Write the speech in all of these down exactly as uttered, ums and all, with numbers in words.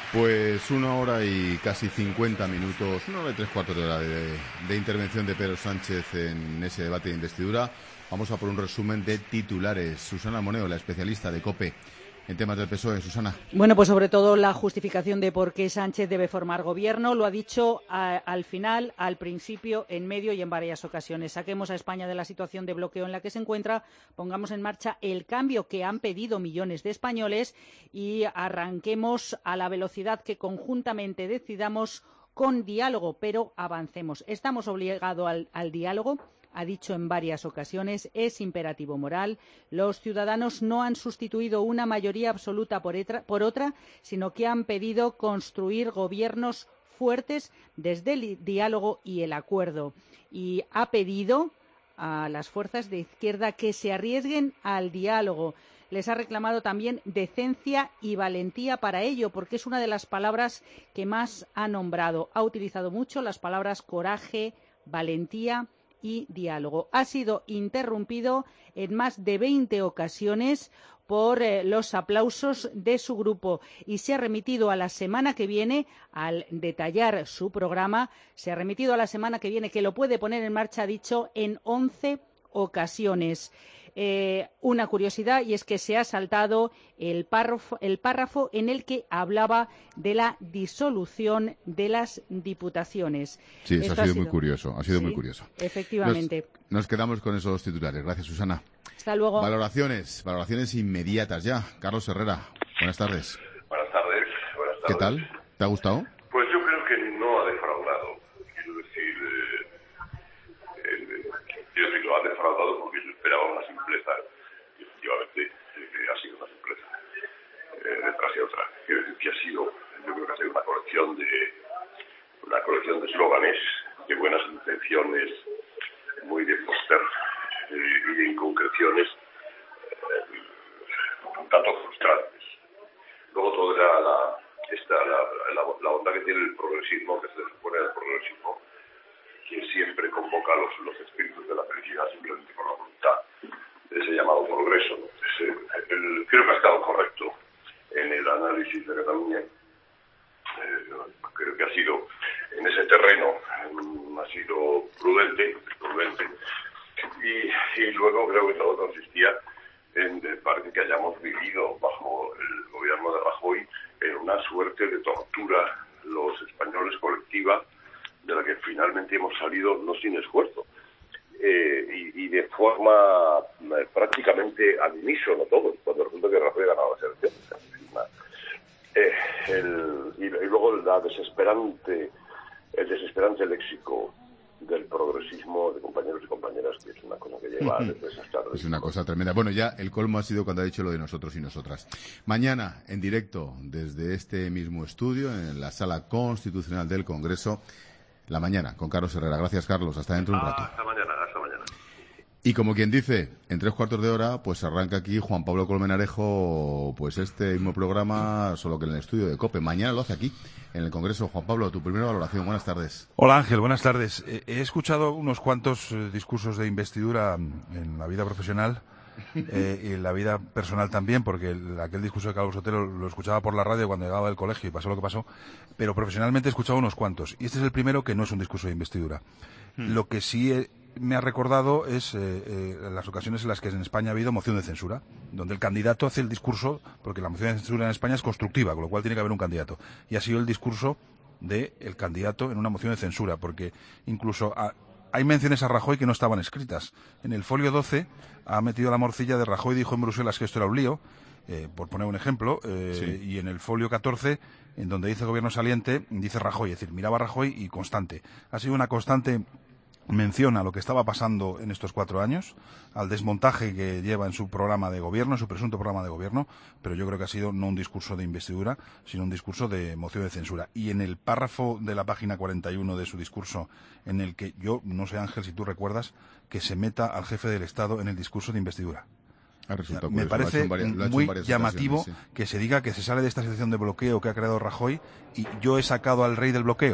Pues una hora y casi cincuenta minutos, una hora y tres cuartos de hora de, de intervención de Pedro Sánchez en ese debate de investidura. Vamos a por un resumen de titulares. Susana Moneo, la especialista de COPE en temas del P S O E. Susana. Bueno, pues sobre todo la justificación de por qué Sánchez debe formar gobierno. Lo ha dicho a, al final, al principio, en medio y en varias ocasiones. Saquemos a España de la situación de bloqueo en la que se encuentra, pongamos en marcha el cambio que han pedido millones de españoles y arranquemos a la velocidad que conjuntamente decidamos con diálogo, pero avancemos. Estamos obligados al, al diálogo. Ha dicho en varias ocasiones, es imperativo moral. Los ciudadanos no han sustituido una mayoría absoluta por, etra, por otra, sino que han pedido construir gobiernos fuertes desde el diálogo y el acuerdo. Y ha pedido a las fuerzas de izquierda que se arriesguen al diálogo. Les ha reclamado también decencia y valentía para ello, porque es una de las palabras que más ha nombrado. Ha utilizado mucho las palabras coraje, valentía y diálogo. Ha sido interrumpido en más de veinte ocasiones por eh, los aplausos de su grupo y se ha remitido a la semana que viene, al detallar su programa, se ha remitido a la semana que viene, que lo puede poner en marcha, ha dicho, en once ocasiones. Eh, una curiosidad, y es que se ha saltado el párrafo, el párrafo en el que hablaba de la disolución de las diputaciones. Sí, eso Esto ha, sido ha sido muy curioso, ha sido sí, muy curioso. Efectivamente. Nos, nos quedamos con esos titulares. Gracias, Susana. Hasta luego. Valoraciones, valoraciones inmediatas ya. Carlos Herrera, buenas tardes. Buenas tardes. Buenas tardes. ¿Qué tal? ¿Te ha gustado? Pues yo creo que no ha defraudado. Quiero decir, eh, eh, quiero decir, lo ha defraudado porque yo esperaba una simpleza y efectivamente eh, ha sido una simpleza eh, detrás de otra. Quiero decir que ha sido, yo creo que ha sido una colección de una colección de eslóganes, de buenas intenciones, muy de póster eh, y de inconcreciones eh, un tanto frustrantes. Luego toda la, esta, la, la, la bondad que tiene el progresismo, que se supone el progresismo, que siempre convoca los, los espíritus de la felicidad simplemente por la voluntad de ese llamado progreso. Ese, el, creo que ha estado correcto en el análisis de Cataluña. Eh, creo que ha sido en ese terreno, um, ha sido prudente, prudente. Y, y luego creo que todo consistía en, de, parece que hayamos vivido bajo el gobierno de Rajoy en una suerte de tortura los españoles colectiva, de la que finalmente hemos salido no sin esfuerzo eh, y, y de forma eh, prácticamente al unísono todos, cuando resulta que Rajoy ha ganado las elecciones. Eh, el, y, y luego la desesperante, el desesperante léxico del progresismo de compañeros y compañeras, que es una cosa que lleva desde esas tardes. Es una cosa tremenda. Bueno, ya el colmo ha sido cuando ha dicho lo de nosotros y nosotras. Mañana, en directo, desde este mismo estudio, en la Sala Constitucional del Congreso, la mañana, con Carlos Herrera. Gracias, Carlos. Hasta dentro de un rato. Hasta mañana, hasta mañana. Y como quien dice, en tres cuartos de hora, pues arranca aquí Juan Pablo Colmenarejo, pues este mismo programa, solo que en el estudio de COPE. Mañana lo hace aquí, en el Congreso. Juan Pablo, tu primera valoración. Buenas tardes. Hola, Ángel. Buenas tardes. He escuchado unos cuantos eh, discursos de investidura en la vida profesional eh, y en la vida personal también, porque el, aquel discurso de Calvo Sotelo lo escuchaba por la radio cuando llegaba del colegio y pasó lo que pasó, pero profesionalmente he escuchado unos cuantos. Y este es el primero que no es un discurso de investidura. Hmm. Lo que sí he, me ha recordado es eh, eh, las ocasiones en las que en España ha habido moción de censura, donde el candidato hace el discurso, porque la moción de censura en España es constructiva, con lo cual tiene que haber un candidato. Y ha sido el discurso del candidato en una moción de censura, porque incluso a, hay menciones a Rajoy que no estaban escritas. En el folio doce ha metido la morcilla de Rajoy dijo en Bruselas que esto era un lío, eh, por poner un ejemplo, eh, sí. Y en el folio catorce, en donde dice gobierno saliente, dice Rajoy, es decir, miraba a Rajoy y constante. Ha sido una constante menciona lo que estaba pasando en estos cuatro años, al desmontaje que lleva en su programa de gobierno, en su presunto programa de gobierno, pero yo creo que ha sido no un discurso de investidura, sino un discurso de moción de censura. Y en el párrafo de la página cuarenta y uno de su discurso, en el que yo, no sé Ángel, si tú recuerdas, que se meta al jefe del Estado en el discurso de investidura. Me parece varias, muy llamativo sí. que se diga que se sale de esta situación de bloqueo que ha creado Rajoy y yo he sacado al rey del bloqueo.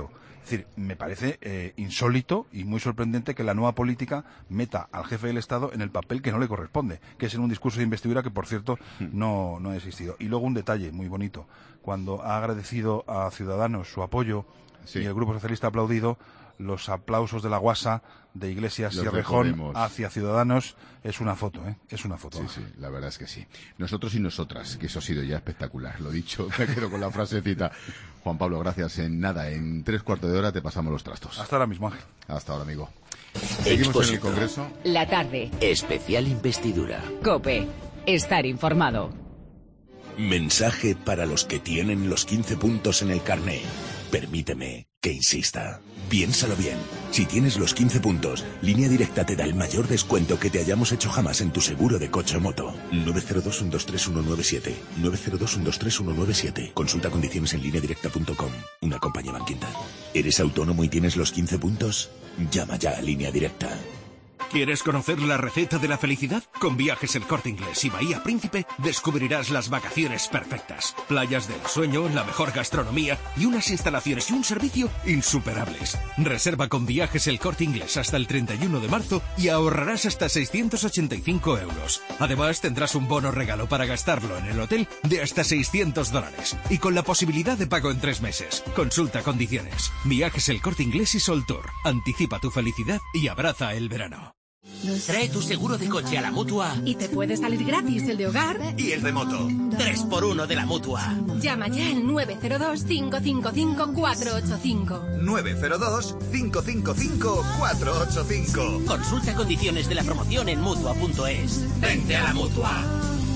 Es decir, me parece eh, insólito y muy sorprendente que la nueva política meta al jefe del Estado en el papel que no le corresponde, que es en un discurso de investidura que, por cierto, no, no ha existido. Y luego un detalle muy bonito. Cuando ha agradecido a Ciudadanos su apoyo, sí, y el Grupo Socialista ha aplaudido, los aplausos de la guasa de Iglesias y Errejón hacia Ciudadanos es una foto, ¿eh? Es una foto. Sí, sí, la verdad es que sí. Nosotros y nosotras, que eso ha sido ya espectacular. Lo dicho, me quedo con la frasecita. Juan Pablo, gracias. En nada, en tres cuartos de hora te pasamos los trastos. Hasta ahora mismo, Ángel. Hasta ahora, amigo. Seguimos Exposito. En el Congreso. La tarde. Especial investidura. COPE. Estar informado. Mensaje para los que tienen los quince puntos en el carné. Permíteme que insista. Piénsalo bien. Si tienes los quince puntos, Línea Directa te da el mayor descuento que te hayamos hecho jamás en tu seguro de coche o moto. nueve cero dos, uno dos tres, uno nueve siete. nueve cero dos, uno dos tres, uno nueve siete. Consulta condiciones en línea directa punto com. Una compañía Banquinter. ¿Eres autónomo y tienes los quince puntos? Llama ya a Línea Directa. ¿Quieres conocer la receta de la felicidad? Con Viajes El Corte Inglés y Bahía Príncipe descubrirás las vacaciones perfectas. Playas del sueño, la mejor gastronomía y unas instalaciones y un servicio insuperables. Reserva con Viajes El Corte Inglés hasta el treinta y uno de marzo y ahorrarás hasta seiscientos ochenta y cinco euros. Además tendrás un bono regalo para gastarlo en el hotel de hasta seiscientos dólares y con la posibilidad de pago en tres meses. Consulta condiciones. Viajes El Corte Inglés y Sol Tour. Anticipa tu felicidad y abraza el verano. Trae tu seguro de coche a la Mutua y te puede salir gratis el de hogar y el de moto. tres por uno de la Mutua. Llama ya al nueve cero dos, cinco cinco cinco, cuatro ocho cinco. nueve cero dos, cinco cinco cinco, cuatro ocho cinco. Consulta condiciones de la promoción en Mutua punto es. Vente a la Mutua.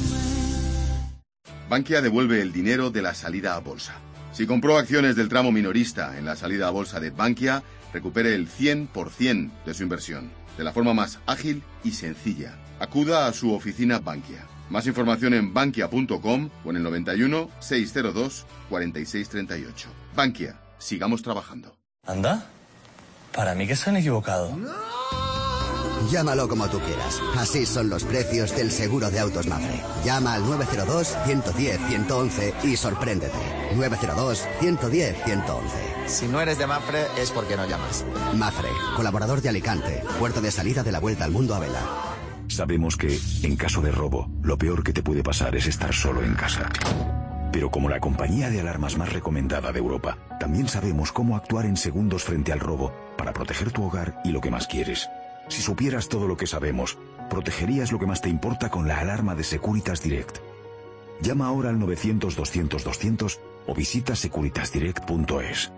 Bankia devuelve el dinero de la salida a bolsa. Si compró acciones del tramo minorista en la salida a bolsa de Bankia, recupere el cien por ciento de su inversión, de la forma más ágil y sencilla. Acuda a su oficina Bankia. Más información en bankia punto com o en el noventa y uno, seiscientos dos, cuarenta y seis treinta y ocho. Bankia, sigamos trabajando. ¿Anda? Para mí que se han equivocado. ¡No! Llámalo como tú quieras. Así son los precios del seguro de autos Mafre. Llama al nueve cero dos, uno uno cero, uno uno uno y sorpréndete. nueve cero dos, uno uno cero, uno uno uno. Si no eres de Mafre es porque no llamas. Mafre, colaborador de Alicante, puerto de salida de la Vuelta al Mundo a vela. Sabemos que, en caso de robo, lo peor que te puede pasar es estar solo en casa. Pero como la compañía de alarmas más recomendada de Europa, también sabemos cómo actuar en segundos frente al robo para proteger tu hogar y lo que más quieres. Si supieras todo lo que sabemos, protegerías lo que más te importa con la alarma de Securitas Direct. Llama ahora al novecientos, doscientos, doscientos o visita securitas direct punto es.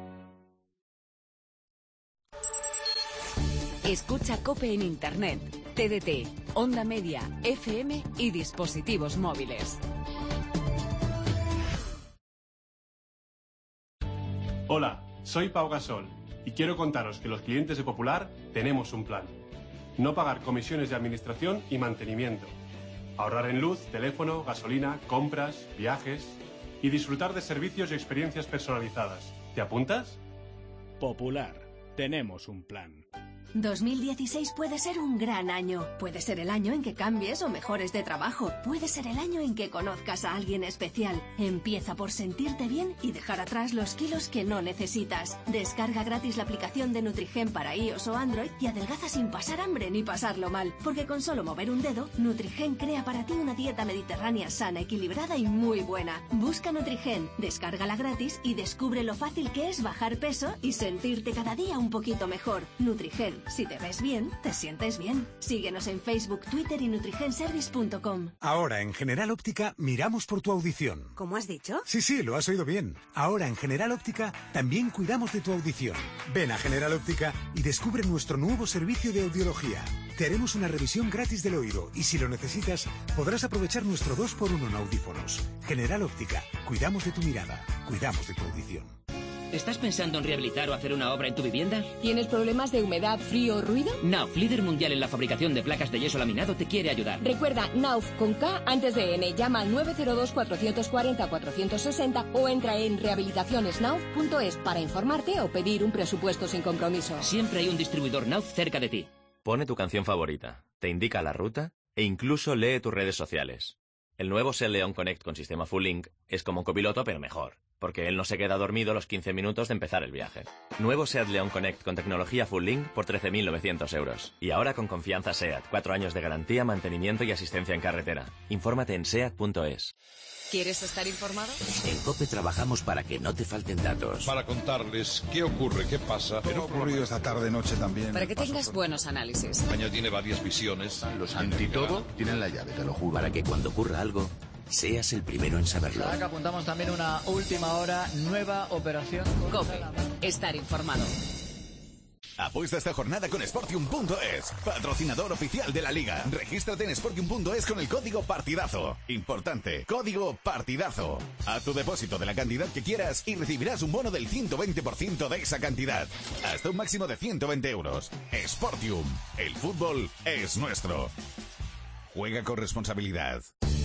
Escucha COPE en Internet, T D T, Onda Media, F M y dispositivos móviles. Hola, soy Pau Gasol y quiero contaros que los clientes de Popular tenemos un plan. No pagar comisiones de administración y mantenimiento. Ahorrar en luz, teléfono, gasolina, compras, viajes y disfrutar de servicios y experiencias personalizadas. ¿Te apuntas? Popular. Tenemos un plan. dos mil dieciséis puede ser un gran año. Puede ser el año en que cambies o mejores de trabajo. Puede ser el año en que conozcas a alguien especial. Empieza por sentirte bien y dejar atrás los kilos que no necesitas. Descarga gratis la aplicación de Nutrigen para iOS o Android y adelgaza sin pasar hambre ni pasarlo mal. Porque con solo mover un dedo, Nutrigen crea para ti una dieta mediterránea sana, equilibrada y muy buena. Busca Nutrigen, descárgala gratis y descubre lo fácil que es bajar peso y sentirte cada día un poquito mejor. Nutrigen. Si te ves bien, te sientes bien. Síguenos en Facebook, Twitter y nutrigenservice punto com. Ahora en General Óptica miramos por tu audición. ¿Cómo has dicho? Sí, sí, lo has oído bien. Ahora en General Óptica también cuidamos de tu audición. Ven a General Óptica y descubre nuestro nuevo servicio de audiología. Te haremos una revisión gratis del oído y si lo necesitas podrás aprovechar nuestro dos por uno en audífonos. General Óptica, cuidamos de tu mirada, cuidamos de tu audición. ¿Estás pensando en rehabilitar o hacer una obra en tu vivienda? ¿Tienes problemas de humedad, frío o ruido? Nauf, líder mundial en la fabricación de placas de yeso laminado, te quiere ayudar. Recuerda, Nauf con K antes de N. Llama al nueve cero dos, cuatro cuatro cero, cuatro seis cero o entra en rehabilitaciones nauf punto es para informarte o pedir un presupuesto sin compromiso. Siempre hay un distribuidor Nauf cerca de ti. Pone tu canción favorita, te indica la ruta e incluso lee tus redes sociales. El nuevo Sell Leon Connect con sistema Full Link es como un copiloto pero mejor. porque él no se queda dormido los quince minutos de empezar el viaje. Nuevo SEAT León Connect con tecnología Full Link por trece mil novecientos euros. Y ahora con confianza SEAT, cuatro años de garantía, mantenimiento y asistencia en carretera. Infórmate en seat punto es. ¿Quieres estar informado? En COPE trabajamos para que no te falten datos. Para contarles qué ocurre, qué pasa. Pero ha ocurrido esta tarde-noche también. Para que tengas buenos análisis. España tiene varias visiones. Los antitodo tienen la llave, te lo juro. Para que cuando ocurra algo, seas el primero en saberlo. Acá apuntamos también una última hora, nueva operación. COPE. Estar informado. Apuesta esta jornada con Sportium punto es, patrocinador oficial de la Liga. Regístrate en Sportium punto es con el código partidazo. Importante, código partidazo. Haz tu depósito de la cantidad que quieras y recibirás un bono del ciento veinte por ciento de esa cantidad. Hasta un máximo de ciento veinte euros. Sportium, el fútbol es nuestro. Juega con responsabilidad.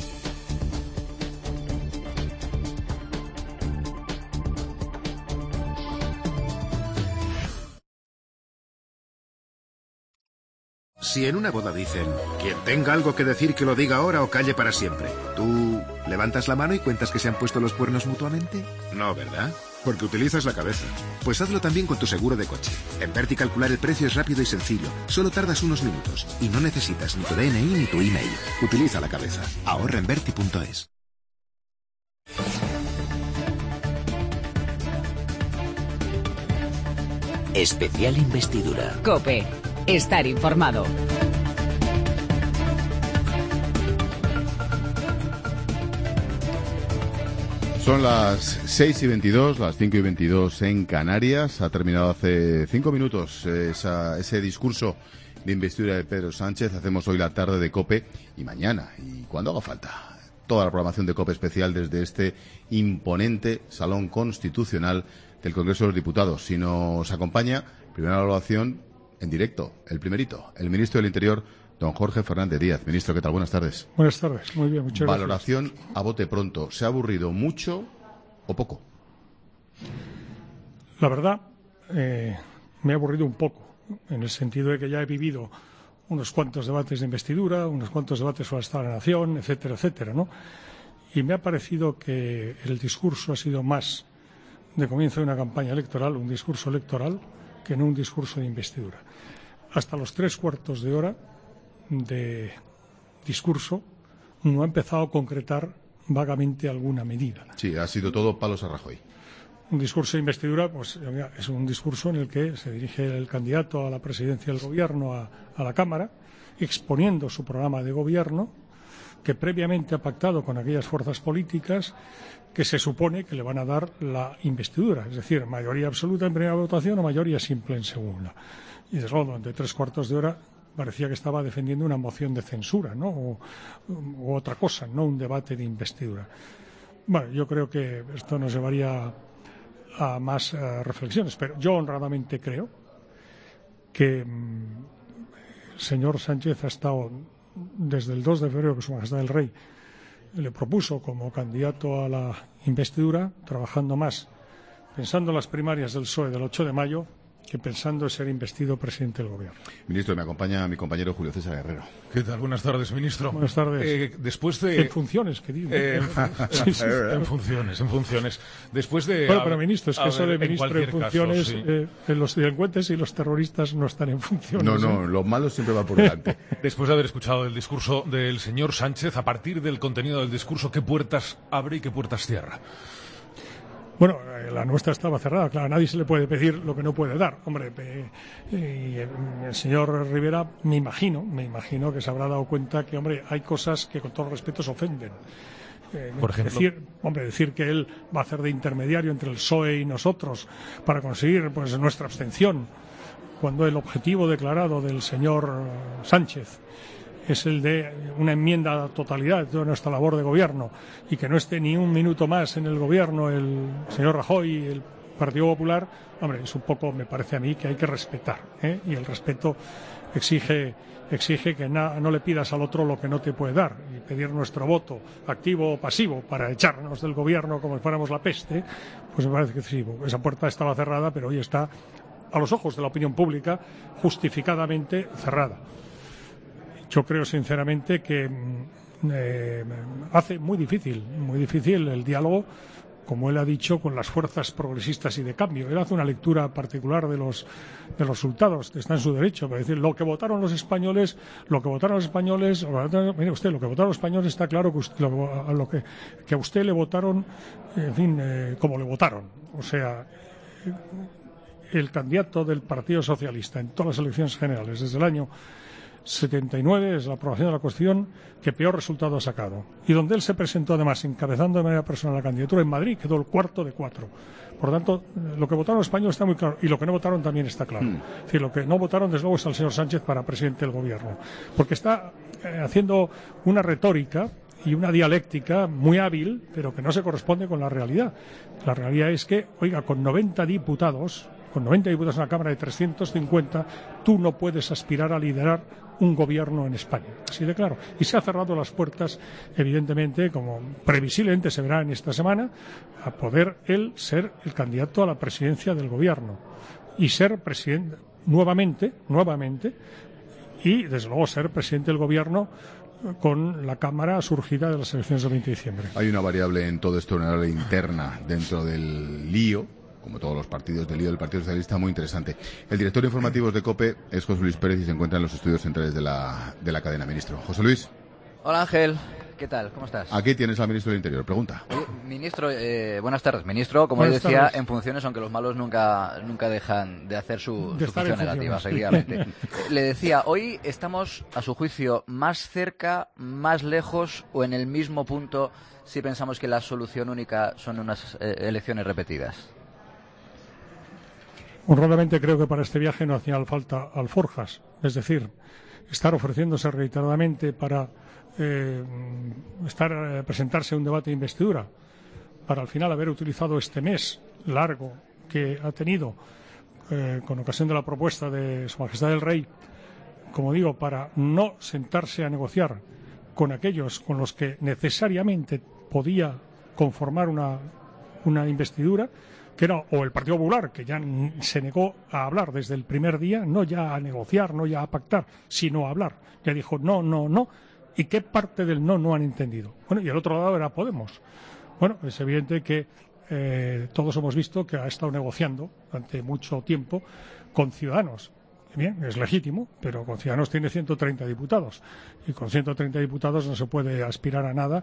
Si en una boda dicen, quien tenga algo que decir que lo diga ahora o calle para siempre, ¿tú levantas la mano y cuentas que se han puesto los cuernos mutuamente? No, ¿verdad? Porque utilizas la cabeza. Pues hazlo también con tu seguro de coche. En Verti calcular el precio es rápido y sencillo. Solo tardas unos minutos y no necesitas ni tu D N I ni tu email. Utiliza la cabeza. Ahorra en Verti punto es. Especial investidura. COPE. Estar informado. Son las seis y veintidós, las cinco y veintidós en Canarias. Ha terminado hace cinco minutos esa, ese discurso de investidura de Pedro Sánchez. Hacemos hoy la tarde de COPE y mañana, y cuando haga falta, toda la programación de COPE especial desde este imponente Salón Constitucional del Congreso de los Diputados. Si nos acompaña, primera evaluación en directo, el primerito, el ministro del Interior, don Jorge Fernández Díaz. Ministro, ¿qué tal? Buenas tardes. Buenas tardes, muy bien, muchas gracias. Valoración a bote pronto. ¿Se ha aburrido mucho o poco? La verdad, eh, me ha aburrido un poco, en el sentido de que ya he vivido unos cuantos debates de investidura, unos cuantos debates sobre el Estado de la Nación, etcétera, etcétera, ¿no? Y me ha parecido que el discurso ha sido más de comienzo de una campaña electoral, un discurso electoral, que no un discurso de investidura. Hasta los tres cuartos de hora de discurso no ha empezado a concretar vagamente alguna medida. Sí, ha sido todo palos a Rajoy. Un discurso de investidura pues, es un discurso en el que se dirige el candidato a la presidencia del Gobierno a, a la Cámara, exponiendo su programa de gobierno, que previamente ha pactado con aquellas fuerzas políticas que se supone que le van a dar la investidura, es decir, mayoría absoluta en primera votación o mayoría simple en segunda. Y desde luego, durante tres cuartos de hora parecía que estaba defendiendo una moción de censura, ¿no? O, o otra cosa, no un debate de investidura. Bueno, yo creo que esto nos llevaría a más uh, reflexiones, pero yo honradamente creo que mm, el señor Sánchez ha estado desde el dos de febrero, que Su Majestad el Rey le propuso como candidato a la investidura, trabajando más pensando en las primarias del P S O E del ocho de mayo que pensando en ser investido presidente del Gobierno. Ministro, me acompaña mi compañero Julio César Herrero. ¿Qué tal? Buenas tardes, ministro. Buenas tardes. Eh, después de... En funciones, que digo. Eh, en, sí, sí. en funciones, en funciones. Después de... Bueno, pero ministro, es que eso de ministro en, en funciones, caso, sí. eh, los delincuentes y los terroristas no están en funciones. No, no, ¿eh? lo malo siempre va por delante. Después de haber escuchado el discurso del señor Sánchez, a partir del contenido del discurso, ¿qué puertas abre y qué puertas cierra? Bueno, la nuestra estaba cerrada, claro, a nadie se le puede pedir lo que no puede dar. Hombre, eh, eh, el señor Rivera, me imagino, me imagino que se habrá dado cuenta que, hombre, hay cosas que con todo respeto se ofenden. Eh, Por ejemplo, decir, hombre, decir que él va a hacer de intermediario entre el P S O E y nosotros para conseguir pues nuestra abstención, cuando el objetivo declarado del señor Sánchez es el de una enmienda a la totalidad de toda nuestra labor de gobierno y que no esté ni un minuto más en el gobierno el señor Rajoy y el Partido Popular, hombre, es un poco, me parece a mí, que hay que respetar, ¿eh? Y el respeto exige exige que na, no le pidas al otro lo que no te puede dar, y pedir nuestro voto, activo o pasivo, para echarnos del gobierno como si fuéramos la peste, pues me parece que sí, esa puerta estaba cerrada, pero hoy está, a los ojos de la opinión pública, justificadamente cerrada. Yo creo sinceramente que eh, hace muy difícil, muy difícil el diálogo como él ha dicho, con las fuerzas progresistas y de cambio. Él hace una lectura particular de los de los resultados, está en su derecho, para decir lo que votaron los españoles, lo que votaron los españoles, mire usted, lo que votaron los españoles está claro que usted, lo, a lo que, que a usted le votaron, en fin, eh, como le votaron. O sea, el candidato del Partido Socialista en todas las elecciones generales desde el año setenta y nueve, es la aprobación de la Constitución, que peor resultado ha sacado. Y donde él se presentó, además, encabezando de manera personal la candidatura en Madrid, quedó el cuarto de cuatro. Por lo tanto, lo que votaron los españoles está muy claro, y lo que no votaron también está claro. Mm. Es decir, lo que no votaron, desde luego, es al señor Sánchez para presidente del Gobierno. Porque está eh, haciendo una retórica y una dialéctica muy hábil, pero que no se corresponde con la realidad. La realidad es que, oiga, con noventa diputados, con noventa diputados en la Cámara de trescientos cincuenta, tú no puedes aspirar a liderar un gobierno en España. Así de claro. Y se ha cerrado las puertas, evidentemente, como previsiblemente se verá en esta semana, a poder él ser el candidato a la presidencia del gobierno. Y ser presidente nuevamente, nuevamente, y desde luego ser presidente del gobierno con la Cámara surgida de las elecciones del veinte de diciembre. Hay una variable en todo esto, una variable interna dentro del lío, como todos los partidos del lío del Partido Socialista, muy interesante. El director de informativos de COPE es José Luis Pérez y se encuentra en los estudios centrales de la, de la cadena. Ministro. José Luis. Hola Ángel, ¿qué tal? ¿Cómo estás? Aquí tienes al ministro del Interior. Pregunta. Oye, ministro, eh, buenas tardes. Ministro, como buenas decía, tardes. En funciones, aunque los malos nunca nunca dejan de hacer su, de su función negativa, efectivamente. Le decía, hoy estamos, a su juicio, más cerca, más lejos o en el mismo punto si pensamos que la solución única son unas eh, elecciones repetidas. Honradamente creo que para este viaje no hacía falta alforjas, es decir, estar ofreciéndose reiteradamente para eh, estar eh, presentarse a un debate de investidura, para al final haber utilizado este mes largo que ha tenido eh, con ocasión de la propuesta de Su Majestad el Rey, como digo, para no sentarse a negociar con aquellos con los que necesariamente podía conformar una, una investidura, que era o el Partido Popular, que ya se negó a hablar desde el primer día, no ya a negociar, no ya a pactar, sino a hablar. Ya dijo no, no, no. ¿Y qué parte del no no han entendido? Bueno, y el otro lado era Podemos. Bueno, es evidente que eh, todos hemos visto que ha estado negociando durante mucho tiempo con Ciudadanos. Bien, es legítimo, pero con Ciudadanos tiene ciento treinta diputados. Y con ciento treinta diputados no se puede aspirar a nada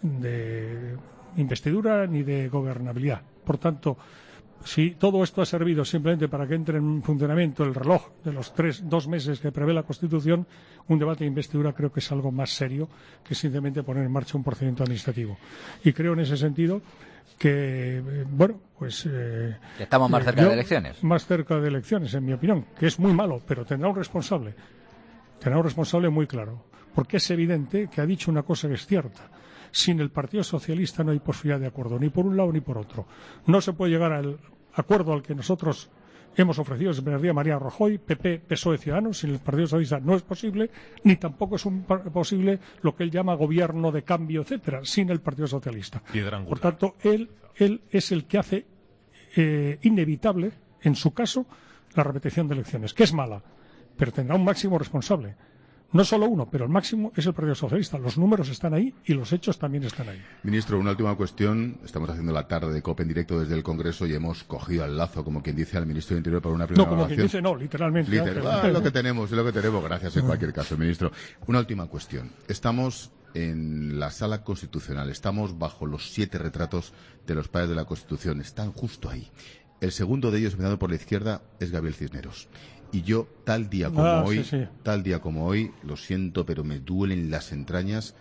de investidura ni de gobernabilidad. Por tanto, si todo esto ha servido simplemente para que entre en funcionamiento el reloj de los tres, dos meses que prevé la Constitución, un debate de investidura creo que es algo más serio que simplemente poner en marcha un procedimiento administrativo. Y creo en ese sentido que, eh, bueno, pues... Eh, Estamos más cerca eh, de elecciones. Más cerca de elecciones, en mi opinión, que es muy malo, pero tendrá un responsable. Tendrá un responsable muy claro. Porque es evidente que ha dicho una cosa que es cierta. Sin el Partido Socialista no hay posibilidad de acuerdo, ni por un lado ni por otro. No se puede llegar al acuerdo al que nosotros hemos ofrecido desde el primer día Mariano Rajoy, P P, P S O E, Ciudadanos. Sin el Partido Socialista no es posible, ni tampoco es un, posible lo que él llama gobierno de cambio, etcétera, sin el Partido Socialista. Por tanto, él, él es el que hace eh, inevitable, en su caso, la repetición de elecciones, que es mala, pero tendrá un máximo responsable. No solo uno, pero el máximo es el Partido Socialista. Los números están ahí y los hechos también están ahí. Ministro, una última cuestión. Estamos haciendo la tarde de COPE en directo desde el Congreso y hemos cogido al lazo, como quien dice, al Ministro de Interior para una primera No, como evaluación. quien dice, no, literalmente. Literal, ah, lo que tenemos, es lo que tenemos. Gracias en cualquier caso, Ministro. Una última cuestión. Estamos en la Sala Constitucional. Estamos bajo los siete retratos de los padres de la Constitución. Están justo ahí. El segundo de ellos, empezando por la izquierda, es Gabriel Cisneros. Y yo, tal día como ah, hoy, sí, sí. tal día como hoy, lo siento, pero me duelen las entrañas,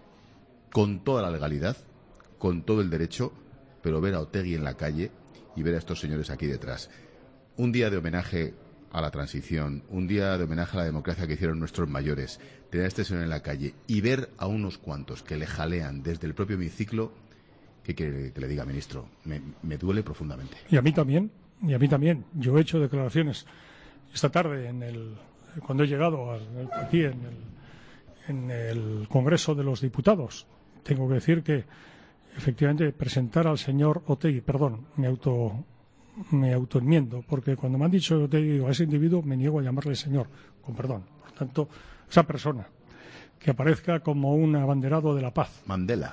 con toda la legalidad, con todo el derecho, pero ver a Otegi en la calle y ver a estos señores aquí detrás. Un día de homenaje a la transición, un día de homenaje a la democracia que hicieron nuestros mayores, tener a este señor en la calle y ver a unos cuantos que le jalean desde el propio hemiciclo, ¿qué quiere que le diga, ministro? Me, me duele profundamente. Y a mí también, y a mí también. Yo he hecho declaraciones esta tarde, en el, cuando he llegado a, aquí en el, en el Congreso de los Diputados. Tengo que decir que, efectivamente, presentar al señor Otegi, perdón, me auto me autoenmiendo, porque cuando me han dicho Otegi, digo, a ese individuo me niego a llamarle señor, con perdón. Por tanto, esa persona que aparezca como un abanderado de la paz. Mandela.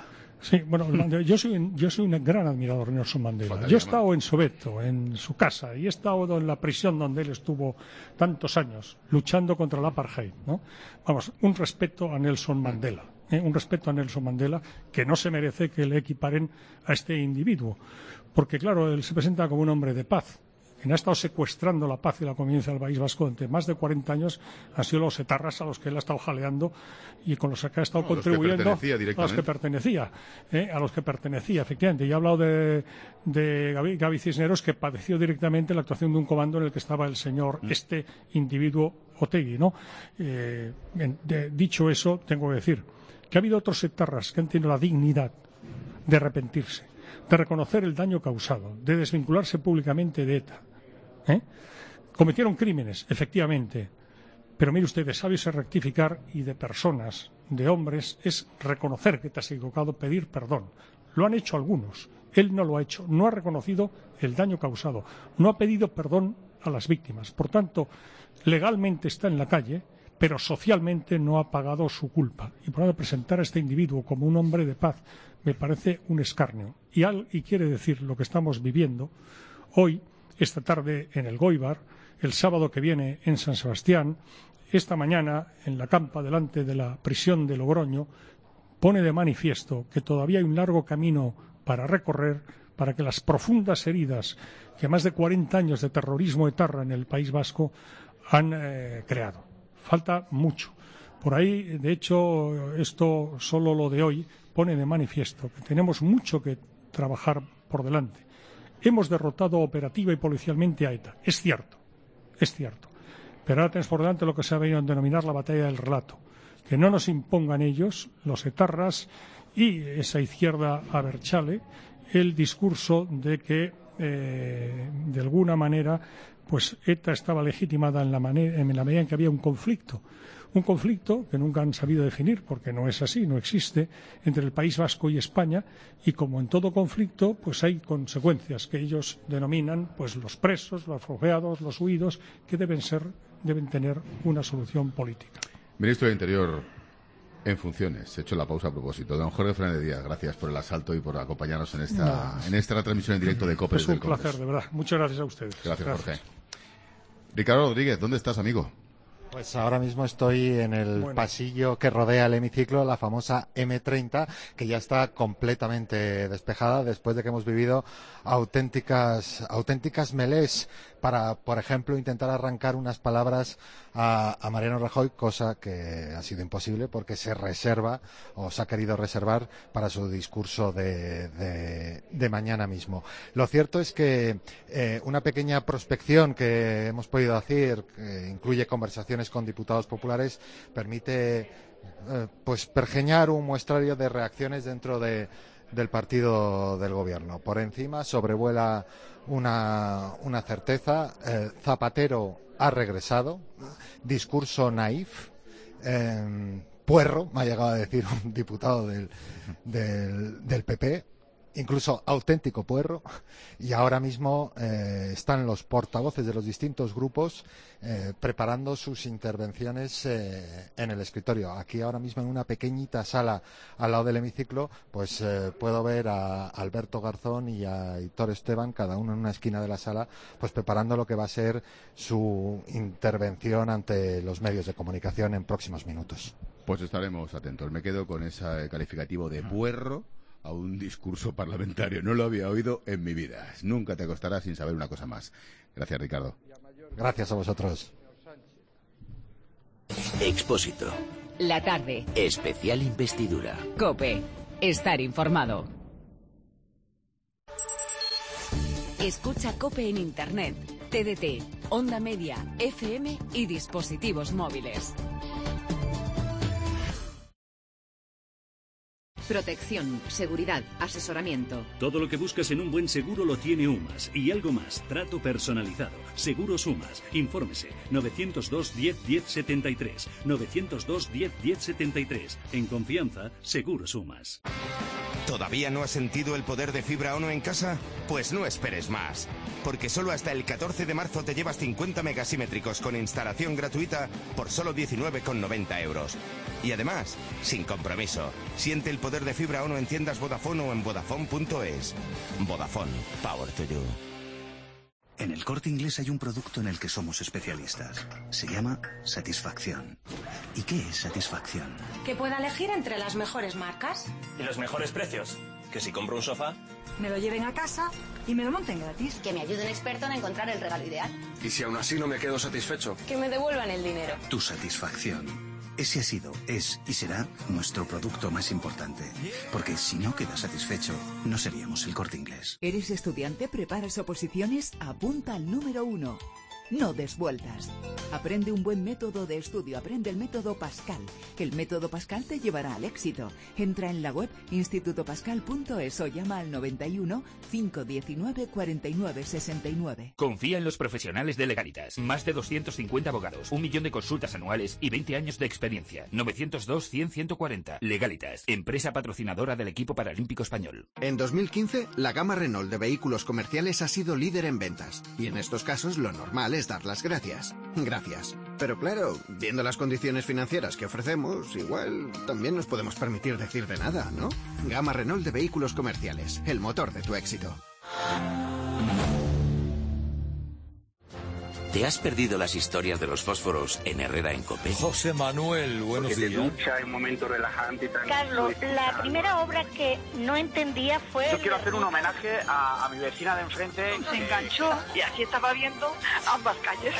Sí, bueno, yo soy, yo soy un gran admirador de Nelson Mandela. Yo he estado en Soweto, en su casa, y he estado en la prisión donde él estuvo tantos años, luchando contra el apartheid, ¿no? Vamos, un respeto a Nelson Mandela, ¿eh? Un respeto a Nelson Mandela que no se merece que le equiparen a este individuo. Porque, claro, él se presenta como un hombre de paz. Quien ha estado secuestrando la paz y la convivencia del País Vasco durante más de cuarenta años han sido los etarras a los que él ha estado jaleando y con los que ha estado no, contribuyendo, a los que pertenecía, ¿eh? a los que pertenecía, efectivamente. Y he hablado de, de Gaby, Gaby Cisneros, que padeció directamente la actuación de un comando en el que estaba el señor, mm. este individuo Otegi, ¿no? Eh, de, dicho eso, tengo que decir que ha habido otros etarras que han tenido la dignidad de arrepentirse, de reconocer el daño causado, de desvincularse públicamente de ETA. ¿Eh? Cometieron crímenes, efectivamente, pero mire usted, de sabios es rectificar y de personas, de hombres, es reconocer que te has equivocado, pedir perdón. Lo han hecho algunos, él no lo ha hecho, no ha reconocido el daño causado, no ha pedido perdón a las víctimas. Por tanto, legalmente está en la calle, pero socialmente no ha pagado su culpa. Y por tanto, presentar a este individuo como un hombre de paz me parece un escarnio. Y, al, y quiere decir lo que estamos viviendo hoy, esta tarde en el Goibar, el sábado que viene en San Sebastián, esta mañana en la campa delante de la prisión de Logroño, pone de manifiesto que todavía hay un largo camino para recorrer para que las profundas heridas que más de cuarenta años de terrorismo etarra en el País Vasco han eh, creado. Falta mucho. Por ahí, de hecho, esto solo lo de hoy pone de manifiesto que tenemos mucho que trabajar por delante. Hemos derrotado operativa y policialmente a ETA. Es cierto, es cierto. Pero ahora tenemos por delante lo que se ha venido a denominar la batalla del relato. Que no nos impongan ellos, los etarras y esa izquierda abertzale, el discurso de que, eh, de alguna manera, pues ETA estaba legitimada en la, manera, en la medida en que había un conflicto. Un conflicto que nunca han sabido definir, porque no es así, no existe, entre el País Vasco y España, y como en todo conflicto, pues hay consecuencias que ellos denominan, pues los presos, los refugiados, los huidos, que deben ser, deben tener una solución política. Ministro de Interior en funciones, he hecho la pausa a propósito. Don Jorge Fernández Díaz, gracias por el asalto y por acompañarnos en esta, no, en esta retransmisión en directo de COPE. Es un placer, de verdad. Muchas gracias a ustedes. Gracias, gracias. Jorge. Ricardo Rodríguez, ¿dónde estás, amigo? Pues ahora mismo estoy en el bueno. pasillo que rodea el hemiciclo, la famosa eme treinta, que ya está completamente despejada después de que hemos vivido auténticas, auténticas melés para, por ejemplo, intentar arrancar unas palabras a, a Mariano Rajoy, cosa que ha sido imposible porque se reserva o se ha querido reservar para su discurso de, de, de mañana mismo. Lo cierto es que eh, una pequeña prospección que hemos podido hacer, que incluye conversaciones con diputados populares, permite eh, pues pergeñar un muestrario de reacciones dentro de del partido del gobierno. Por encima sobrevuela una, una certeza. Eh, Zapatero ha regresado. Discurso naif. Eh, puerro, me ha llegado a decir un diputado del, del, del P P. Incluso auténtico puerro, y ahora mismo eh, están los portavoces de los distintos grupos eh, preparando sus intervenciones eh, en el escritorio. Aquí ahora mismo en una pequeñita sala al lado del hemiciclo, pues eh, puedo ver a Alberto Garzón y a Hitor Esteban, cada uno en una esquina de la sala, pues preparando lo que va a ser su intervención ante los medios de comunicación en próximos minutos. Pues estaremos atentos. Me quedo con ese calificativo de puerro a un discurso parlamentario. No lo había oído en mi vida. Nunca te acostarás sin saber una cosa más. Gracias, Ricardo. Gracias a vosotros. Expósito. La tarde. Especial investidura. COPE. Estar informado. Escucha COPE en Internet, T D T, Onda Media, F M y dispositivos móviles. Protección, seguridad, asesoramiento. Todo lo que buscas en un buen seguro lo tiene UMAS. Y algo más, trato personalizado. Seguros UMAS. Infórmese. novecientos dos, diez, diez, setenta y tres. novecientos dos, diez, diez, setenta y tres. En confianza, Seguros UMAS. ¿Todavía no has sentido el poder de fibra ONO en casa? Pues no esperes más, porque solo hasta el catorce de marzo te llevas cincuenta megasimétricos con instalación gratuita por solo diecinueve con noventa euros. Y además, sin compromiso, siente el poder de fibra ONO en tiendas Vodafone o en Vodafone punto es. Vodafone, power to you. En el Corte Inglés hay un producto en el que somos especialistas. Se llama Satisfacción. ¿Y qué es satisfacción? Que pueda elegir entre las mejores marcas. Y los mejores precios. Que si compro un sofá, me lo lleven a casa y me lo monten gratis. Que me ayude un experto en encontrar el regalo ideal. Y si aún así no me quedo satisfecho, que me devuelvan el dinero. Tu satisfacción. Ese ha sido, es y será nuestro producto más importante. Porque si no quedas satisfecho, no seríamos el Corte Inglés. ¿Eres estudiante? ¿Preparas oposiciones? Apunta al número uno. No des vueltas. Aprende un buen método de estudio. Aprende el método Pascal. El método Pascal te llevará al éxito. Entra en la web instituto pascal punto es o llama al noventa y uno, cinco diecinueve, cuarenta y nueve, sesenta y nueve. Confía en los profesionales de Legalitas. Más de doscientos cincuenta abogados, un millón de consultas anuales y veinte años de experiencia. novecientos dos, cien, ciento cuarenta. Legalitas, empresa patrocinadora del equipo paralímpico español. En dos mil quince, la gama Renault de vehículos comerciales ha sido líder en ventas. Y en estos casos, lo normal es dar las gracias. Gracias. Pero claro, viendo las condiciones financieras que ofrecemos, igual también nos podemos permitir decir de nada, ¿no? Gama Renault de vehículos comerciales, el motor de tu éxito. ¿Te has perdido las historias de los fósforos en Herrera en COPE? José Manuel, buenos Porque días. de ducha, en un momento relajante y tal. Carlos, la primera obra que no entendía fue... Yo quiero hacer un homenaje a, a mi vecina de enfrente. Se enganchó y así estaba viendo ambas calles.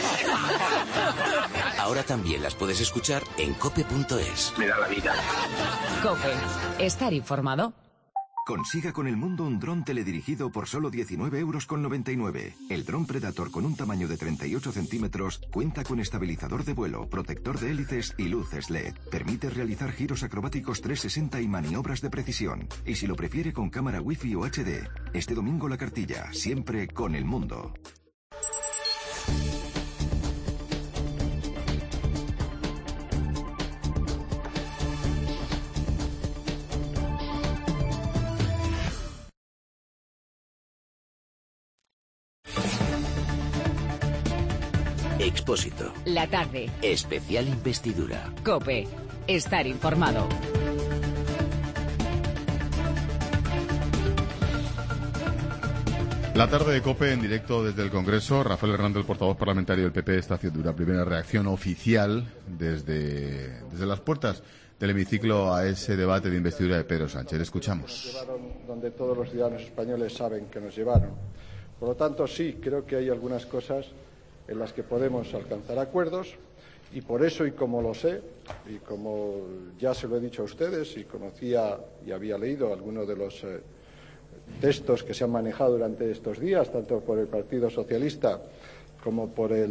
Ahora también las puedes escuchar en cope punto es. Me da la vida. COPE. Estar informado. Consiga con el mundo un dron teledirigido por solo diecinueve euros con noventa y nueve. El dron Predator con un tamaño de treinta y ocho centímetros cuenta con estabilizador de vuelo, protector de hélices y luz S L E D. Permite realizar giros acrobáticos trescientos sesenta y maniobras de precisión. Y si lo prefiere con cámara Wi-Fi o H D. Este domingo la cartilla, siempre con el mundo. Expósito. La tarde. Especial investidura. COPE. Estar informado. La tarde de COPE en directo desde el Congreso. Rafael Hernández, el portavoz parlamentario del P P, está haciendo una primera reacción oficial desde, desde las puertas del hemiciclo a ese debate de investidura de Pedro Sánchez. Le escuchamos. Nos llevaron donde todos los ciudadanos españoles saben que nos llevaron. Por lo tanto, sí, creo que hay algunas cosas en las que podemos alcanzar acuerdos y por eso, y como lo sé, y como ya se lo he dicho a ustedes y conocía y había leído algunos de los eh, textos que se han manejado durante estos días, tanto por el Partido Socialista como por el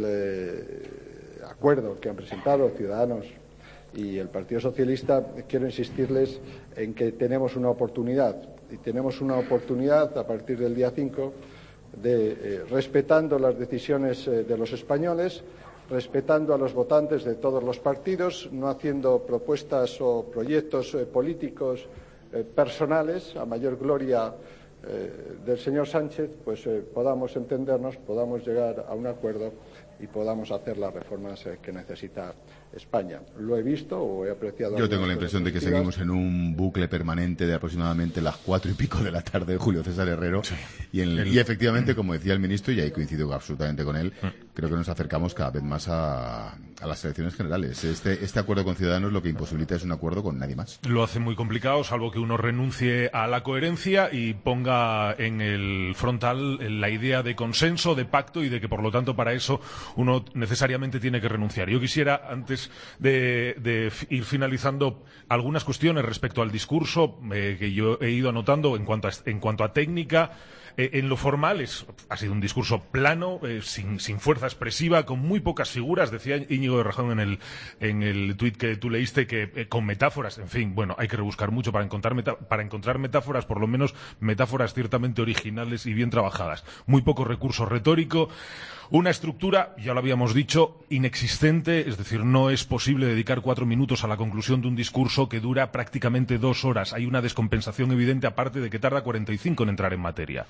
eh, acuerdo que han presentado Ciudadanos y el Partido Socialista, quiero insistirles en que tenemos una oportunidad, y tenemos una oportunidad a partir del día cinco de, eh, respetando las decisiones eh, de los españoles, respetando a los votantes de todos los partidos, no haciendo propuestas o proyectos eh, políticos eh, personales, a mayor gloria eh, del señor Sánchez, pues eh, podamos entendernos, podamos llegar a un acuerdo y podamos hacer las reformas eh, que necesita España. Lo he visto o he apreciado. Yo tengo la impresión de que seguimos en un bucle permanente de aproximadamente las cuatro y pico de la tarde de Julio César Herrero. Sí. Y, en, el... y efectivamente, como decía el ministro, y ahí coincido absolutamente con él, creo que nos acercamos cada vez más a, a las elecciones generales. Este, este acuerdo con Ciudadanos lo que imposibilita es un acuerdo con nadie más. Lo hace muy complicado, salvo que uno renuncie a la coherencia y ponga en el frontal la idea de consenso, de pacto, y de que, por lo tanto, para eso uno necesariamente tiene que renunciar. Yo quisiera, antes de, de ir finalizando, algunas cuestiones respecto al discurso eh, que yo he ido anotando en cuanto a, en cuanto a técnica. Eh, en lo formal es, ha sido un discurso plano, eh, sin, sin fuerza expresiva, con muy pocas figuras. Decía Íñigo de Rejón en el, en el tuit que tú leíste que eh, con metáforas, en fin, bueno, hay que rebuscar mucho para encontrar, meta, para encontrar metáforas, por lo menos metáforas ciertamente originales y bien trabajadas. Muy poco recurso retórico. Una estructura, ya lo habíamos dicho, inexistente, es decir, no es posible dedicar cuatro minutos a la conclusión de un discurso que dura prácticamente dos horas. Hay una descompensación evidente, aparte de que tarda cuarenta y cinco en entrar en materia.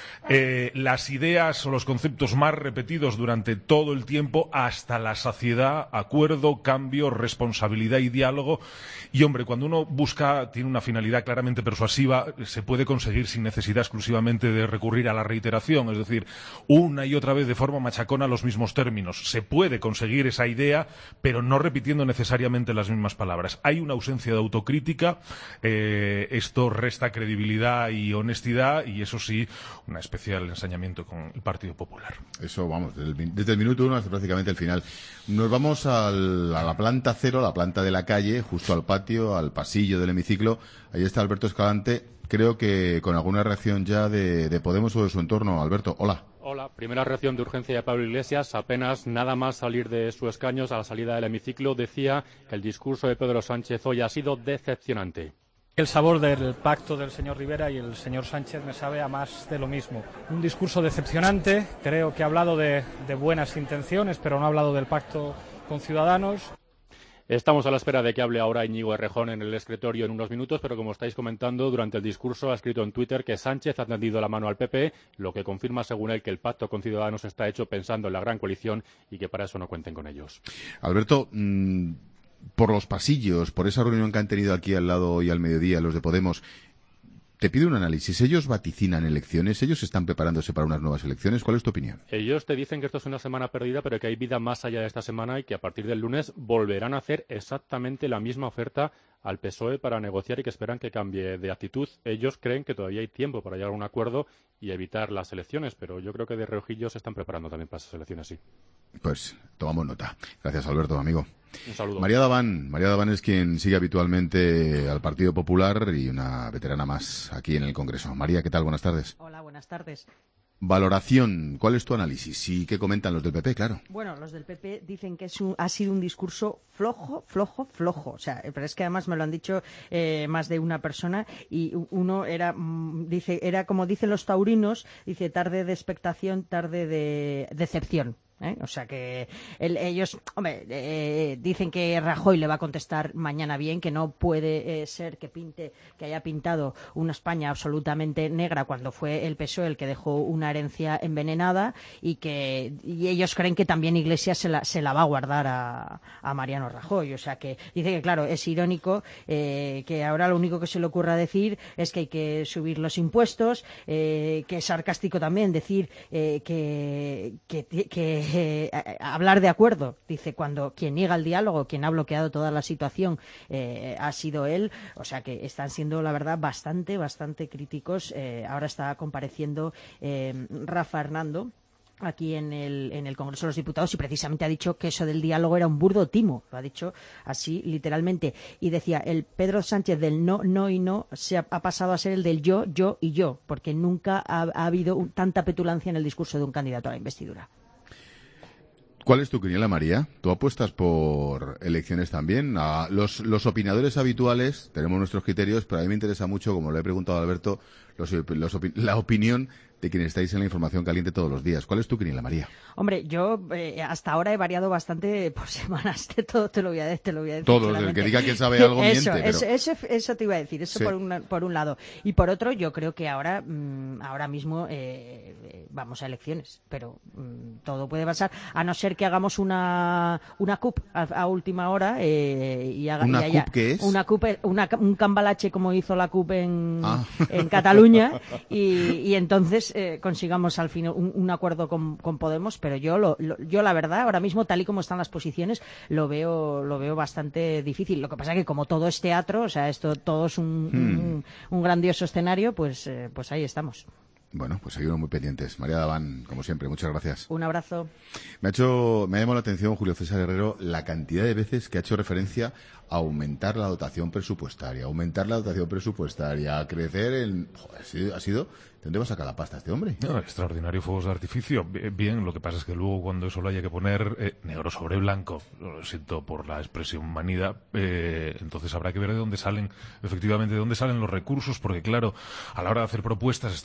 Eh, las ideas o los conceptos más repetidos durante todo el tiempo, hasta la saciedad: acuerdo, cambio, responsabilidad y diálogo. Y, hombre, cuando uno busca, tiene una finalidad claramente persuasiva, se puede conseguir sin necesidad exclusivamente de recurrir a la reiteración, es decir, una y otra vez de forma machacona los mismos términos. Se puede conseguir esa idea, pero no repitiendo necesariamente las mismas palabras. Hay una ausencia de autocrítica, eh, esto resta credibilidad y honestidad, y eso sí, una especial ensañamiento con el Partido Popular. Eso, vamos, desde el, desde el minuto uno hasta prácticamente el final. Nos vamos al, a la planta cero, a la planta de la calle, justo al patio, al pasillo del hemiciclo. Ahí está Alberto Escalante, creo que con alguna reacción ya de, de Podemos o de su entorno. Alberto, hola. Hola, primera reacción de urgencia de Pablo Iglesias. Apenas nada más salir de su escaño a la salida del hemiciclo, decía que el discurso de Pedro Sánchez hoy ha sido decepcionante. El sabor del pacto del señor Rivera y el señor Sánchez me sabe a más de lo mismo. Un discurso decepcionante, creo que ha hablado de, de buenas intenciones, pero no ha hablado del pacto con Ciudadanos. Estamos a la espera de que hable ahora Íñigo Errejón en el escritorio en unos minutos, pero como estáis comentando, durante el discurso ha escrito en Twitter que Sánchez ha tendido la mano al P P, lo que confirma, según él, que el pacto con Ciudadanos está hecho pensando en la gran coalición y que para eso no cuenten con ellos. Alberto, mmm... por los pasillos, por esa reunión que han tenido aquí al lado hoy al mediodía los de Podemos, te pido un análisis. ¿Ellos vaticinan elecciones? ¿Ellos están preparándose para unas nuevas elecciones? ¿Cuál es tu opinión? Ellos te dicen que esto es una semana perdida, pero que hay vida más allá de esta semana y que a partir del lunes volverán a hacer exactamente la misma oferta al P S O E para negociar y que esperan que cambie de actitud. Ellos creen que todavía hay tiempo para llegar a un acuerdo y evitar las elecciones, pero yo creo que de reojillo se están preparando también para esas elecciones, sí. Pues tomamos nota. Gracias, Alberto, amigo. Un saludo. María Daván. María Daván es quien sigue habitualmente al Partido Popular y una veterana más aquí en el Congreso. María, ¿qué tal? Buenas tardes. Hola, buenas tardes. Valoración, ¿cuál es tu análisis? ¿Y qué comentan los del P P, claro? Bueno, los del P P dicen que es un, ha sido un discurso flojo, flojo, flojo. O sea, pero es que además me lo han dicho eh, más de una persona y uno era, dice, era como dicen los taurinos, dice tarde de expectación, tarde de decepción. ¿Eh? O sea que el, ellos, hombre, eh, dicen que Rajoy le va a contestar mañana bien, que no puede eh, ser que pinte, que haya pintado una España absolutamente negra cuando fue el P S O E el que dejó una herencia envenenada y que y ellos creen que también Iglesias se la, se la va a guardar a, a Mariano Rajoy. O sea que dice que claro, es irónico eh, que ahora lo único que se le ocurra decir es que hay que subir los impuestos, eh, que es sarcástico también decir eh, que, que, que Eh, hablar de acuerdo, dice, cuando quien niega el diálogo, quien ha bloqueado toda la situación eh, ha sido él. O sea que están siendo, la verdad, bastante, bastante críticos. Eh, ahora está compareciendo eh, Rafa Hernando aquí en el, en el Congreso de los Diputados y precisamente ha dicho que eso del diálogo era un burdo timo, lo ha dicho así literalmente, y decía, el Pedro Sánchez del no, no y no se ha, ha pasado a ser el del yo, yo y yo, porque nunca ha, ha habido un, tanta petulancia en el discurso de un candidato a la investidura. ¿Cuál es tu quiniela, María? ¿Tú apuestas por elecciones también? A los, los opinadores habituales tenemos nuestros criterios, pero a mí me interesa mucho, como le he preguntado a Alberto, los, los opi- la opinión de quienes estáis en la información caliente todos los días. ¿Cuál es tu quiniela, María? Hombre, yo eh, hasta ahora he variado bastante por semanas. De todo te lo voy a, te lo voy a decir. Todos, el que diga que sabe algo eso, miente. Eso, pero... eso, eso te iba a decir, eso sí. por, un, por un lado. Y por otro, yo creo que ahora, mmm, ahora mismo eh, vamos a elecciones, pero mmm, todo puede pasar, a no ser que hagamos una, una C U P a, a última hora. Eh, y haga, ¿Una y C U P qué es? Una C U P, una, un cambalache como hizo la C U P en, ah. en Cataluña y, y entonces eh, consigamos al final un, un acuerdo con, con Podemos, pero yo lo, lo, yo la verdad ahora mismo tal y como están las posiciones lo veo lo veo bastante difícil. Lo que pasa es que como todo es teatro, o sea, esto todo es un, hmm. un, un grandioso escenario, pues eh, pues ahí estamos. Bueno, pues seguimos muy pendientes. María Daván, como siempre, muchas gracias. Un abrazo. Me ha hecho, me ha llamado la atención, Julio César Herrero, la cantidad de veces que ha hecho referencia a aumentar la dotación presupuestaria, aumentar la dotación presupuestaria, a crecer en... Joder, ha sido... Ha sido ¿dónde va a sacar la pasta este hombre? No, extraordinario fuegos de artificio. Bien, lo que pasa es que luego cuando eso lo haya que poner eh, negro sobre blanco, lo siento por la expresión manida, eh, entonces habrá que ver de dónde salen, efectivamente, de dónde salen los recursos, porque claro, a la hora de hacer propuestas es todo extraordinario.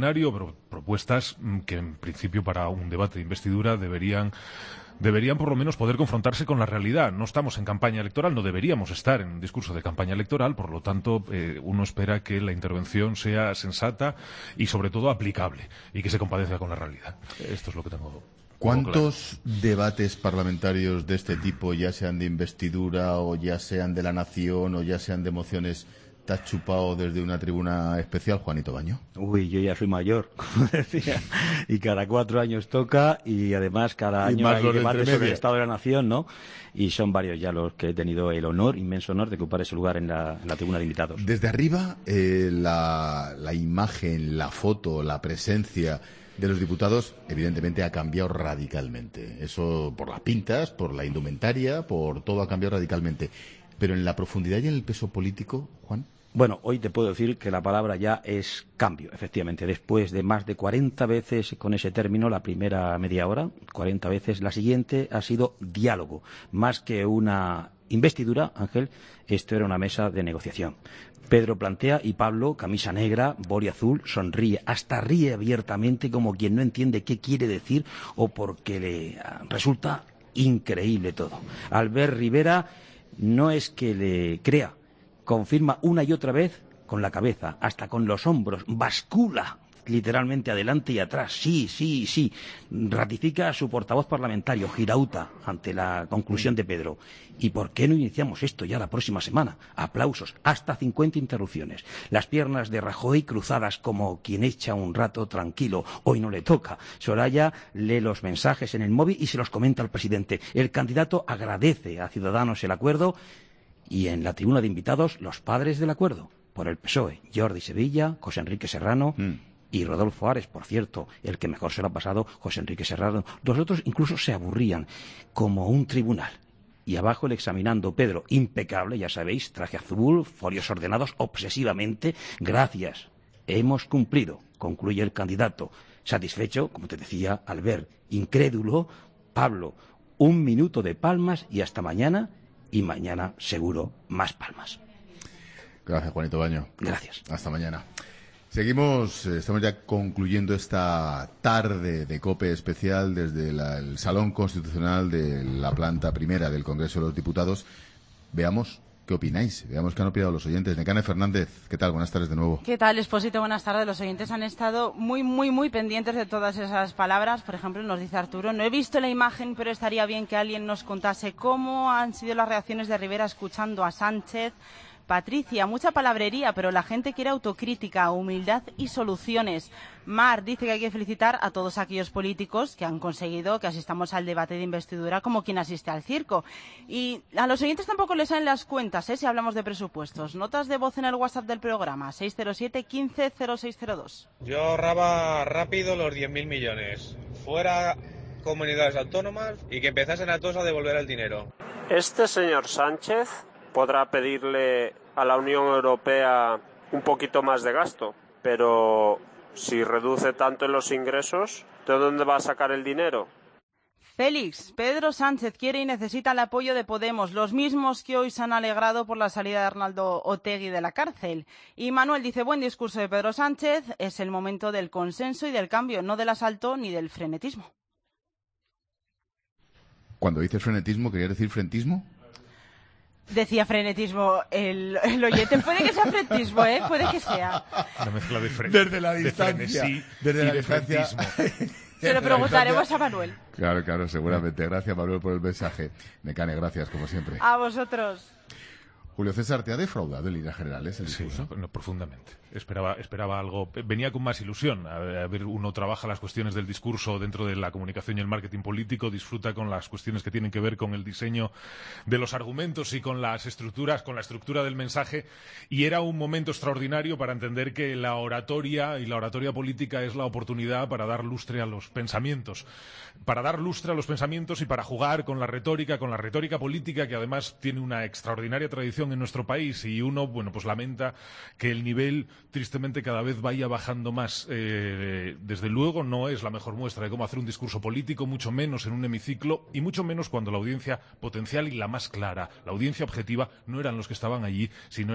extraordinario, pero propuestas que en principio para un debate de investidura deberían deberían por lo menos poder confrontarse con la realidad. No estamos en campaña electoral, no deberíamos estar en un discurso de campaña electoral, por lo tanto, eh, uno espera que la intervención sea sensata y, sobre todo, aplicable y que se compadezca con la realidad. Esto es lo que tengo. ¿Cuántos debates parlamentarios de este tipo, ya sean de investidura o ya sean de la nación o ya sean de mociones, te has chupado desde una tribuna especial, Juanito Baño? Uy, yo ya soy mayor, como decía, y cada cuatro años toca, y además cada año hay debates sobre el Estado de la Nación, ¿no? Y son varios ya los que he tenido el honor, inmenso honor, de ocupar ese lugar en la, en la tribuna de invitados. Desde arriba, eh, la, la imagen, la foto, la presencia de los diputados, evidentemente, ha cambiado radicalmente. Eso por las pintas, por la indumentaria, por todo ha cambiado radicalmente. Pero en la profundidad y en el peso político, Juan. Bueno, hoy te puedo decir que la palabra ya es cambio, efectivamente. Después de más de cuarenta veces con ese término, la primera media hora, cuarenta veces, la siguiente ha sido diálogo. Más que una investidura, Ángel, esto era una mesa de negociación. Pedro plantea y Pablo, camisa negra, boli azul, sonríe, hasta ríe abiertamente como quien no entiende qué quiere decir o porque le resulta increíble todo. Albert Rivera no es que le crea, confirma una y otra vez con la cabeza, hasta con los hombros, bascula literalmente adelante y atrás, sí, sí, sí, ratifica a su portavoz parlamentario, Girauta, ante la conclusión de Pedro. ¿Y por qué no iniciamos esto ya la próxima semana? Aplausos, hasta cincuenta interrupciones. Las piernas de Rajoy cruzadas como quien echa un rato tranquilo, hoy no le toca. Soraya lee los mensajes en el móvil y se los comenta al presidente. El candidato agradece a Ciudadanos el acuerdo y en la tribuna de invitados los padres del acuerdo. Por el P S O E, Jordi Sevilla, José Enrique Serrano... Mm. Y Rodolfo Ares, por cierto, el que mejor se lo ha pasado, José Enrique Serrano. Los otros incluso se aburrían, como un tribunal. Y abajo el examinando Pedro, impecable, ya sabéis, traje azul, folios ordenados obsesivamente. Gracias, hemos cumplido, concluye el candidato. Satisfecho, como te decía, al ver, incrédulo, Pablo, un minuto de palmas y hasta mañana, y mañana seguro más palmas. Gracias, Juanito Baño. Gracias. Hasta mañana. Seguimos, estamos ya concluyendo esta tarde de COPE especial desde la, el Salón Constitucional de la planta primera del Congreso de los Diputados. Veamos qué opináis, veamos qué han opinado los oyentes. Necane Fernández, ¿qué tal? Buenas tardes de nuevo. ¿Qué tal, Expósito? Buenas tardes. Los oyentes han estado muy, muy, muy pendientes de todas esas palabras. Por ejemplo, nos dice Arturo, no he visto la imagen, pero estaría bien que alguien nos contase cómo han sido las reacciones de Rivera escuchando a Sánchez. Patricia, mucha palabrería, pero la gente quiere autocrítica, humildad y soluciones. Mar dice que hay que felicitar a todos aquellos políticos que han conseguido que asistamos al debate de investidura como quien asiste al circo. Y a los oyentes tampoco les salen las cuentas, ¿eh? Si hablamos de presupuestos. Notas de voz en el WhatsApp del programa, seis cero siete, quince, cero seis cero dos. Yo ahorraba rápido los diez mil millones. Fuera comunidades autónomas y que empezasen a todos a devolver el dinero. Este señor Sánchez podrá pedirle a la Unión Europea un poquito más de gasto, pero si reduce tanto en los ingresos, ¿de dónde va a sacar el dinero? Félix, Pedro Sánchez quiere y necesita el apoyo de Podemos, los mismos que hoy se han alegrado por la salida de Arnaldo Otegi de la cárcel. Y Manuel dice, buen discurso de Pedro Sánchez, es el momento del consenso y del cambio, no del asalto ni del frenetismo. Cuando dices frenetismo, ¿querías decir frentismo? Decía frenetismo el, el oyente. Puede que sea frenetismo, ¿eh? Puede que sea. Una mezcla de fre Desde la distancia. De desde y la de distancia. Se lo preguntaremos a Manuel. Claro, claro, seguramente. Gracias, Manuel, por el mensaje. Necane, gracias, como siempre. A vosotros. Julio César, ¿te ha defraudado en líneas generales el discurso? Sí, no, profundamente. Esperaba, esperaba algo. Venía con más ilusión. A ver, a ver, uno trabaja las cuestiones del discurso dentro de la comunicación y el marketing político, disfruta con las cuestiones que tienen que ver con el diseño de los argumentos y con las estructuras, con la estructura del mensaje. Y era un momento extraordinario para entender que la oratoria y la oratoria política es la oportunidad para dar lustre a los pensamientos. Para dar lustre a los pensamientos y para jugar con la retórica, con la retórica política, que además tiene una extraordinaria tradición en nuestro país, y uno, bueno, pues lamenta que el nivel tristemente cada vez vaya bajando más. Eh, desde luego no es la mejor muestra de cómo hacer un discurso político, mucho menos en un hemiciclo y mucho menos cuando la audiencia potencial y la más clara, la audiencia objetiva, no eran los que estaban allí, sino era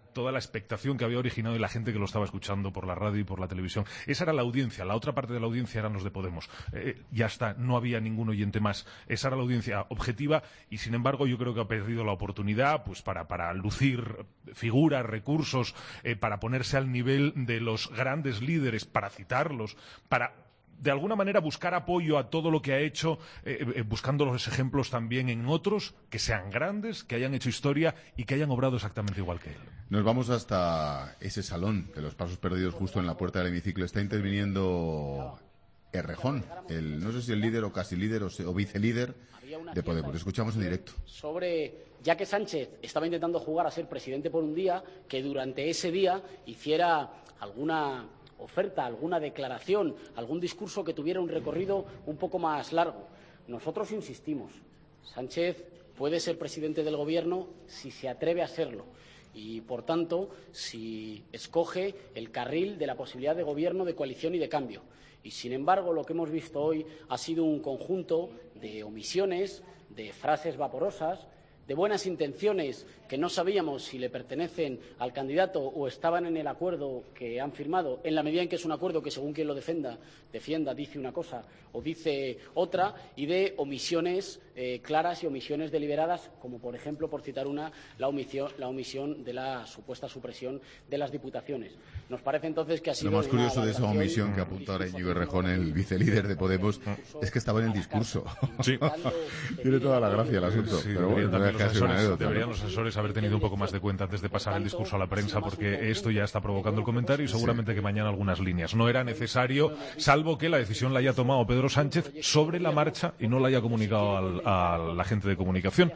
toda la expectación que había originado en la gente que lo estaba escuchando por la radio y por la televisión. Esa era la audiencia, la otra parte de la audiencia eran los de Podemos. Eh, ya está, no había ningún oyente más. Esa era la audiencia objetiva y, sin embargo, yo creo que ha perdido la oportunidad pues para, para lucir figuras, recursos, eh, para ponerse al nivel de los grandes líderes, para citarlos, para de alguna manera buscar apoyo a todo lo que ha hecho, eh, eh, buscando los ejemplos también en otros que sean grandes, que hayan hecho historia y que hayan obrado exactamente igual que él. Nos vamos hasta ese salón de los pasos perdidos justo en la puerta del hemiciclo. Está interviniendo Errejón, el, no sé si el líder o casi líder o, se, o vicelíder de Podemos. Lo escuchamos en directo. Sobre, ya que Sánchez estaba intentando jugar a ser presidente por un día, que durante ese día hiciera alguna oferta, alguna declaración, algún discurso que tuviera un recorrido un poco más largo. Nosotros insistimos, Sánchez puede ser presidente del Gobierno si se atreve a serlo y, por tanto, si escoge el carril de la posibilidad de gobierno, de coalición y de cambio. Y, sin embargo, lo que hemos visto hoy ha sido un conjunto de omisiones, de frases vaporosas, de buenas intenciones que no sabíamos si le pertenecen al candidato o estaban en el acuerdo que han firmado, en la medida en que es un acuerdo que, según quien lo defenda, defienda, dice una cosa o dice otra, y de omisiones eh, claras y omisiones deliberadas, como, por ejemplo, por citar una, la omisión, la omisión de la supuesta supresión de las diputaciones. Nos parece entonces que ha sido... Lo más curioso de esa omisión que apunta ahora Íñigo Errejón, el vicelíder de Podemos, es que estaba en el discurso. Sí. Tiene toda la gracia el asunto. Sí, pero bueno, deberían, no los asesores, anécdota, deberían ¿no? los asesores haber tenido un poco más de cuenta antes de pasar el discurso a la prensa, porque esto ya está provocando el comentario y seguramente que mañana algunas líneas. No era necesario, salvo que la decisión la haya tomado Pedro Sánchez sobre la marcha y no la haya comunicado al, a la gente de comunicación.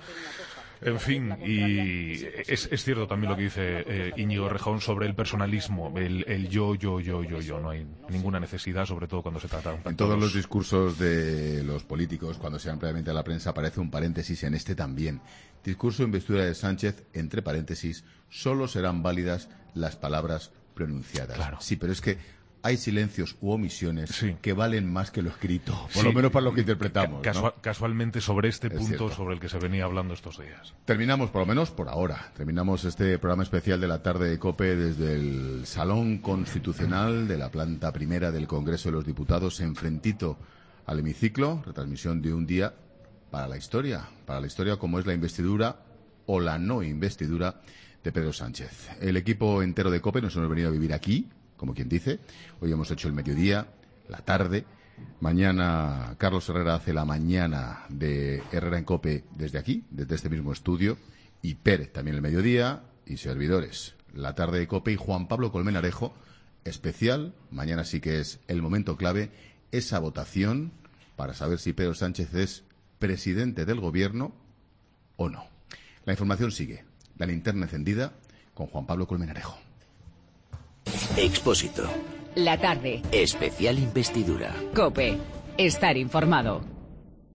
En fin, y es, es cierto también lo que dice eh, Íñigo Errejón sobre el personalismo, el, el yo, yo, yo, yo, yo. No hay ninguna necesidad, sobre todo cuando se trata de un En todos los discursos de los políticos, cuando se ampliamente a la prensa, aparece un paréntesis, en este también. Discurso de investidura de Sánchez, entre paréntesis, solo serán válidas las palabras pronunciadas. Claro. Sí, pero es que hay silencios u omisiones sí. que valen más que lo escrito, por sí. lo menos para lo que interpretamos. Casual, ¿no? Casualmente sobre este es punto cierto. sobre el que se venía hablando estos días. Terminamos, por lo menos por ahora, terminamos este programa especial de la tarde de COPE desde el Salón Constitucional de la planta primera del Congreso de los Diputados, enfrentito al hemiciclo, retransmisión de un día para la historia, para la historia como es la investidura o la no investidura de Pedro Sánchez. El equipo entero de COPE nos hemos venido a vivir aquí, como quien dice. Hoy hemos hecho el mediodía, la tarde. Mañana Carlos Herrera hace la mañana de Herrera en COPE desde aquí, desde este mismo estudio. Y Pérez también el mediodía. Y servidores, la tarde de COPE. Y Juan Pablo Colmenarejo, especial. Mañana sí que es el momento clave. Esa votación para saber si Pedro Sánchez es presidente del Gobierno o no. La información sigue. La linterna encendida con Juan Pablo Colmenarejo. Expósito. La tarde. Especial investidura. COPE. Estar informado.